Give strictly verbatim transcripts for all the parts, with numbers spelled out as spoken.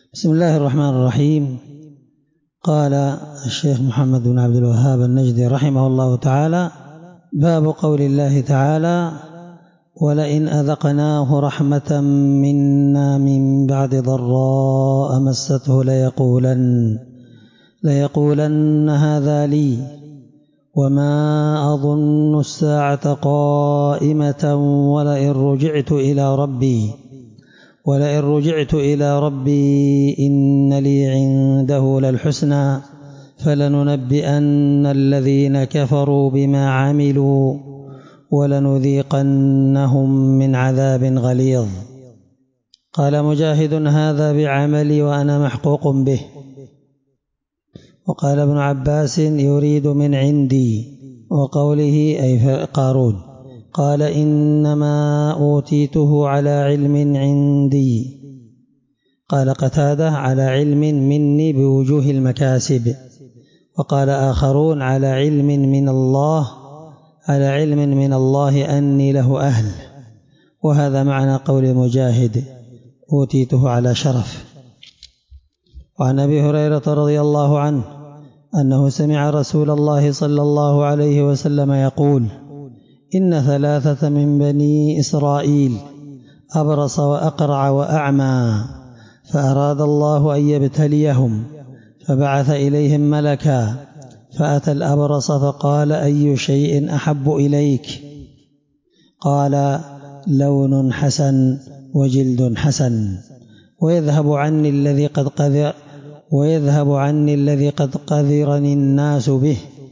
بسم الله الرحمن الرحيم. قال الشيخ محمد بن عبد الوهاب النجدي رحمه الله تعالى: باب قول الله تعالى: ولئن أذقناه رحمة منا من بعد ضراء مسته ليقولن ليقولن هذا لي وما أظن الساعة قائمة ولئن رجعت إلى ربي ولئن رجعت إلى ربي إن لي عنده للحسنى فلننبئن الذين كفروا بما عملوا ولنذيقنهم من عذاب غليظ. قال مجاهد: هذا بعملي وأنا محقوق به. وقال ابن عباس: يريد من عندي، وقوله أي قارون. قال: إنما أوتيته على علم عندي. قال قتادة: على علم مني بوجوه المكاسب. وقال آخرون: على علم من الله على علم من الله أني له أهل. وهذا معنى قول مجاهد: أوتيته على شرف. وعن أبي هريرة رضي الله عنه أنه سمع رسول الله صلى الله عليه وسلم يقول: إن ثلاثة من بني إسرائيل أبرص وأقرع وأعمى، فأراد الله أن يبتليهم فبعث إليهم ملكا، فأتى الأبرص فقال: أي شيء أحب إليك؟ قال: لون حسن وجلد حسن، ويذهب عني الذي قد قذر ويذهب عني الذي قد قذرني الناس به.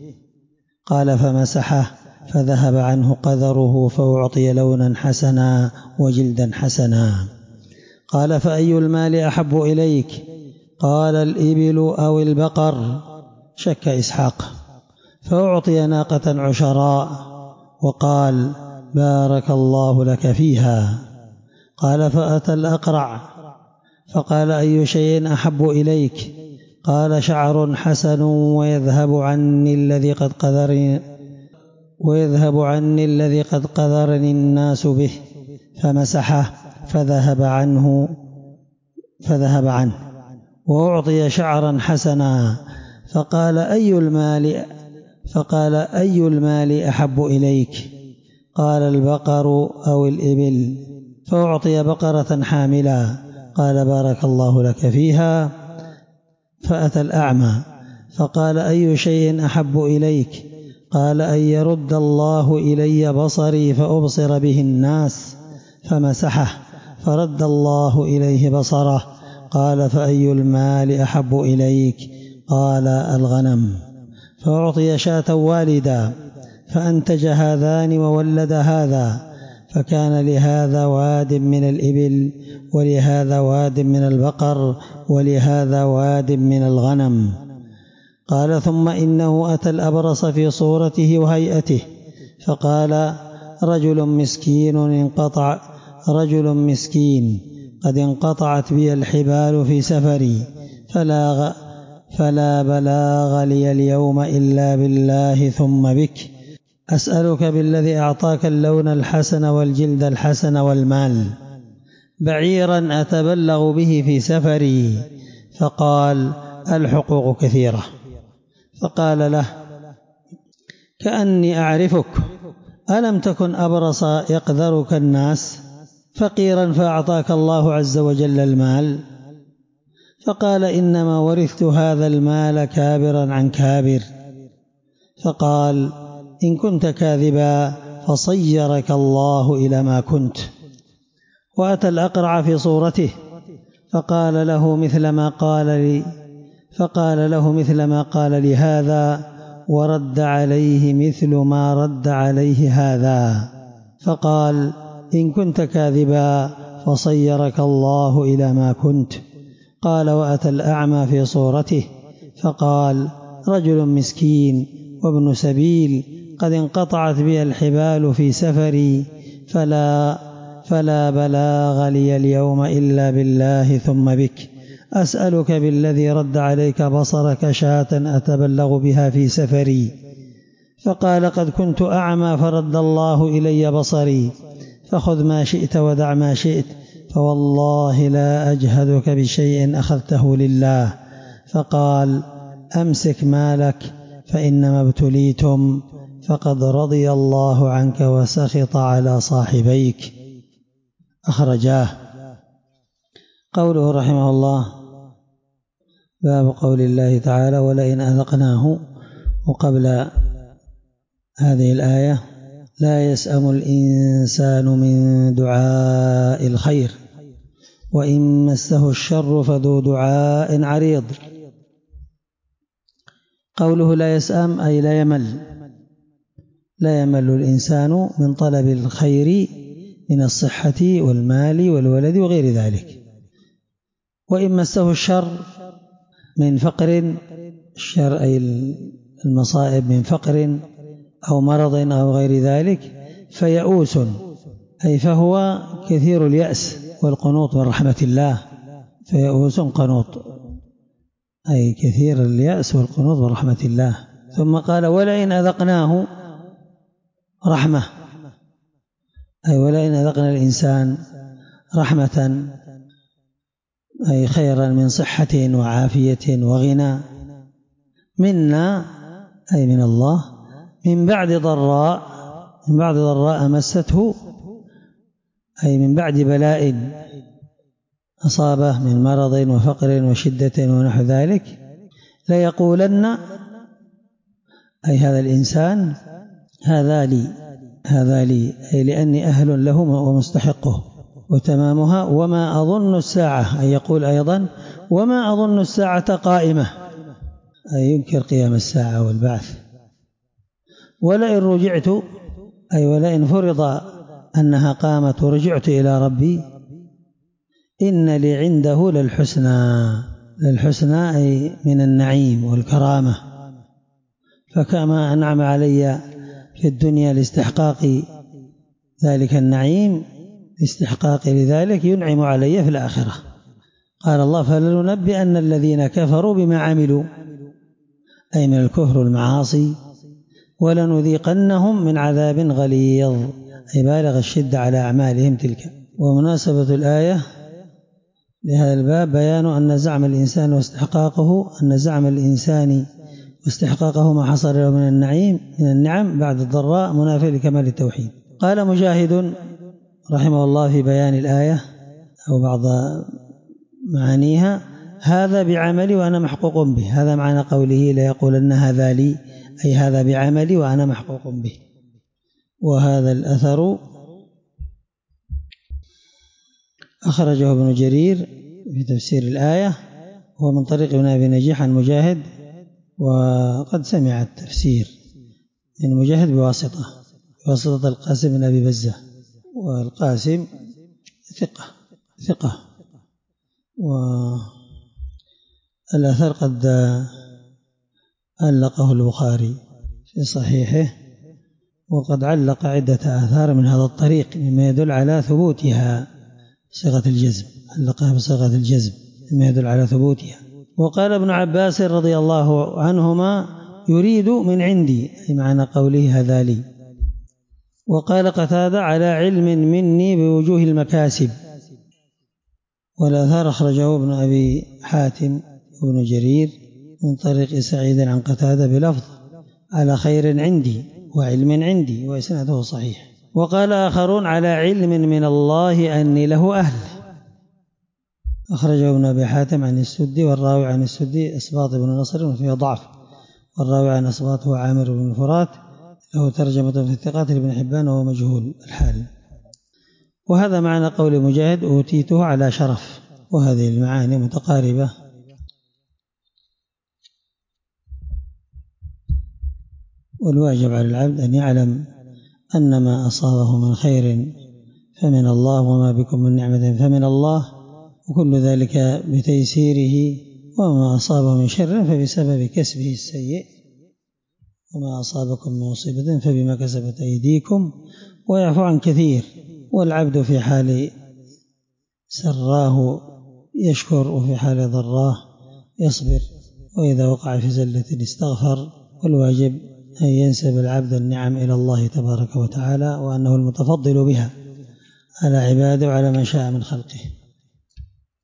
قال: فمسحه فذهب عنه قذره، فأعطي لونا حسنا وجلدا حسنا. قال: فأي المال أحب إليك؟ قال: الإبل أو البقر. شك إسحاق، فأعطي ناقة عشراء، وقال: بارك الله لك فيها. قال: فأتى الأقرع فقال: أي شيء أحب إليك؟ قال: شعر حسن ويذهب عني الذي قد قذرني ويذهب عني الذي قد قذرني الناس به. فمسحه فذهب عنه فذهب عنه وأعطي شعرا حسنا. فقال: أي المال فقال أي المال أحب إليك؟ قال: البقر أو الإبل. فأعطي بقرة حاملا. قال: بارك الله لك فيها. فأتى الأعمى فقال: أي شيء أحب إليك؟ قال: أن يرد الله إلي بصري فأبصر به الناس. فمسحه فرد الله إليه بصره. قال: فأي المال أحب إليك؟ قال: الغنم. فأعطي شاة والدا، فأنتج هذان وولد هذا، فكان لهذا واد من الإبل ولهذا واد من البقر ولهذا واد من الغنم. قال: ثم إنه أتى الأبرص في صورته وهيئته، فقال: رجل مسكين انقطع رجل مسكين قد انقطعت بي الحبال في سفري، فلا, فلا بلاغ لي اليوم إلا بالله ثم بك، أسألك بالذي أعطاك اللون الحسن والجلد الحسن والمال بعيرا أتبلغ به في سفري. فقال: الحقوق كثيرة. فقال له: كأني أعرفك، ألم تكن أبرص يقذرك الناس فقيرا فأعطاك الله عز وجل المال؟ فقال: إنما ورثت هذا المال كابرا عن كابر. فقال: إن كنت كاذبا فصيرك الله إلى ما كنت. وأتى الأقرع في صورته فقال له مثل ما قال لي فقال له مثل ما قال لي هذا، ورد عليه مثل ما رد عليه هذا. فقال: إن كنت كاذبا فصيرك الله إلى ما كنت. قال: وأتى الأعمى في صورته فقال: رجل مسكين وابن سبيل قد انقطعت بي الحبال في سفري، فلا, فلا بلاغ لي اليوم إلا بالله ثم بك، أسألك بالذي رد عليك بصرك شاة أتبلغ بها في سفري. فقال: قد كنت أعمى فرد الله إلي بصري، فخذ ما شئت ودع ما شئت. فوالله لا أجهدك بشيء أخذته لله. فقال أمسك مالك فإنما ابتليتم، فقد رضي الله عنك وسخط على صاحبيك. أخرجاه. قوله رحمه الله باب قول الله تعالى ولئن أذقناه، وقبل هذه الآية لا يسأم الإنسان من دعاء الخير وإن مسه الشر فذو دعاء عريض. قوله لا يسأم أي لا يمل، لا يمل الإنسان من طلب الخير من الصحة والمال والولد وغير ذلك. وإن مسه الشر من فقر، الشر أي المصائب من فقر أو مرض أو غير ذلك، فيئوس أي فهو كثير اليأس والقنوط من رحمة الله. فيئوس قنوط أي كثير اليأس والقنوط من رحمة الله. ثم قال ولئن أذقناه رحمة، أي ولئن أذقنا الإنسان رحمة أي خيرا من صحة وعافية وغنى منا أي من الله، من بعد ضراء، من بعد ضراء مسته أي من بعد بلاء أصابه من مرض وفقر وشدة ونحو ذلك، ليقولن أي هذا الإنسان هذا لي، هذا لي أي لأني أهل له ومستحقه. وتمامها وما أظن الساعة، أي يقول أيضا وما أظن الساعة قائمة، أي ينكر قيام الساعة والبعث. ولئن رجعت أي ولئن فرض أنها قامت ورجعت إلى ربي إن لي عنده للحسنى، للحسنى أي من النعيم والكرامة. فكما أنعم علي في الدنيا لاستحقاق ذلك النعيم، استحقاق لذلك ينعم علي في الآخرة. قال الله فلننبئن الذين كفروا بما عملوا أي من الكفر والمعاصي، ولنذيقنهم من عذاب غليظ أي بالغ الشدة على أعمالهم تلك. ومناسبة الآية لهذا الباب بيان أن زعم الإنسان واستحقاقه، أن زعم الإنسان واستحقاقه ما حصل له من النعيم من النعم بعد الضراء منافي لكمال التوحيد. قال مجاهد رحمه الله في بيان الآية أو بعض معانيها هذا بعملي وأنا محقوق به، هذا معنى قوله لا يقولن هذا لي أي هذا بعملي وأنا محقوق به. وهذا الأثر أخرجه ابن جرير في تفسير الآية، هو من طريق ابن أبي نجيح عن مجاهد، وقد سمع التفسير من مجاهد بواسطة بواسطة القاسم بن أبي بزة، والقاسم ثقة ثقة والأثر قد علقه البخاري في صحيحه، وقد علق عدة آثار من هذا الطريق مما يدل على ثبوتها بصيغة الجزم، علقها بصيغة الجزم مما يدل على ثبوتها. وقال ابن عباس رضي الله عنهما يريد من عندي أي معنى قوله هذا لي. وقال قتادة على علم مني بوجوه المكاسب. والآثار أخرجه ابن أبي حاتم وابن جرير من طريق سعيد عن قتادة بلفظ على خير عندي وعلم عندي، وإسناده صحيح. وقال آخرون على علم من الله أني له أهل. أخرجه ابن أبي حاتم عن السدي، والراوي عن السدي إسباط بن نصر وفيه ضعف، والراوي عن إسباط هو عامر بن فرات له ترجمة في الثقات لابن حبان وهو مجهول الحال. وهذا معنى قول مجاهد أوتيته على شرف، وهذه المعاني متقاربة. والواجب على العبد أن يعلم أن ما أصابه من خير فمن الله، وما بكم من نعمة فمن الله، وكل ذلك بتيسيره، وما أصابه من شر فبسبب كسبه السيء، وما أصابكم من مصيبة فبما كسبت أيديكم، ويعفو عن كثير. والعبد في حال سراه يشكر، وفي حال ضراه يصبر، وإذا وقع في زلة استغفر. والواجب أن ينسب العبد النعم إلى الله تبارك وتعالى، وأنه المتفضل بها، على عباده وعلى من شاء من خلقه.